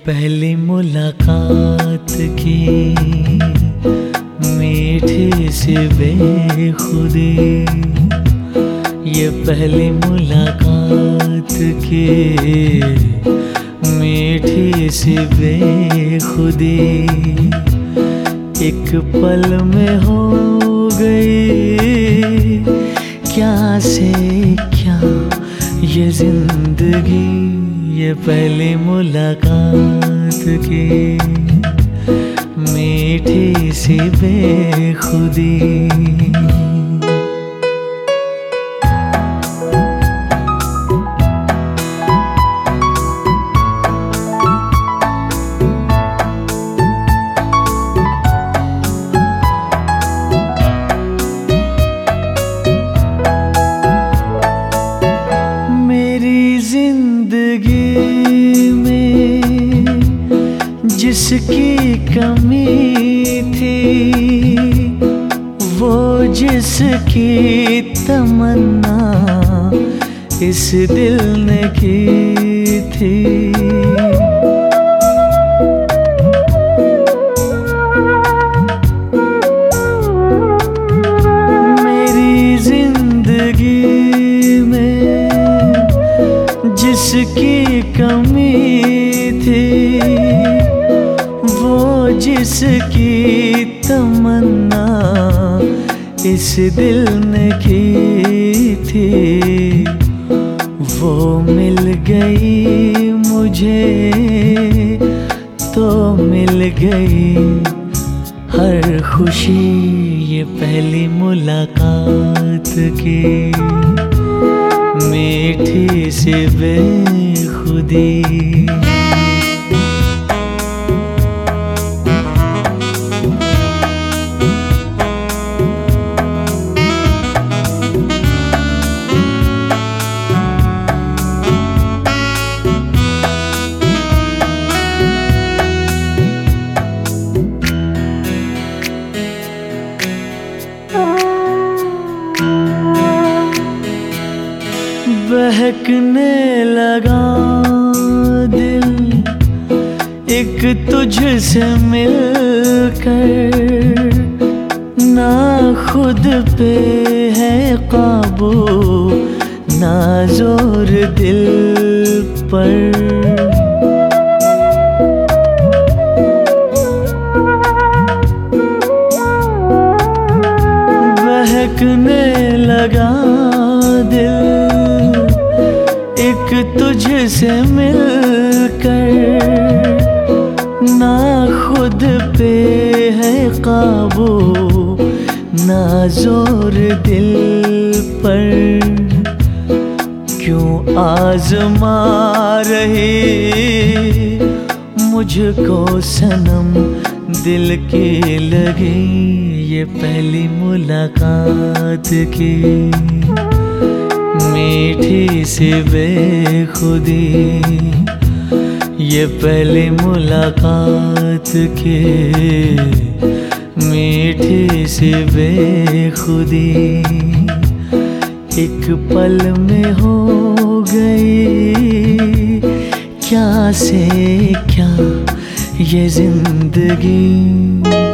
पहली मुलाकात की मीठी सी बेखुदी, ये पहली मुलाकात की मीठी सी बेखुदी एक पल में हो गई। क्या से क्या ये जिंदगी, ये पहली मुलाकात की मीठी सी बेखुदी। जिंदगी में जिसकी कमी थी, वो जिसकी तमन्ना इस दिल ने की थी। मेरी जिंदगी जिसकी कमी थी, वो जिसकी तमन्ना इस दिल ने की थी, वो मिल गई मुझे तो मिल गई हर खुशी, ये पहली मुलाकात की मीठी सी बेखुदी। बहकने लगा दिल एक तुझसे मिलकर, ना खुद पे है काबू ना जोर दिल पर। बहकने लगा दिल एक तुझसे मिलकर, ना खुद पे है काबू ना जोर दिल पर। क्यों आज़मा रही मुझको सनम दिल की लगी, ये पहली मुलाकात की मीठी सी बेखुदी, ये पहली मुलाकात की मीठी सी बेखुदी एक पल में हो गई। क्या से क्या ये जिंदगी।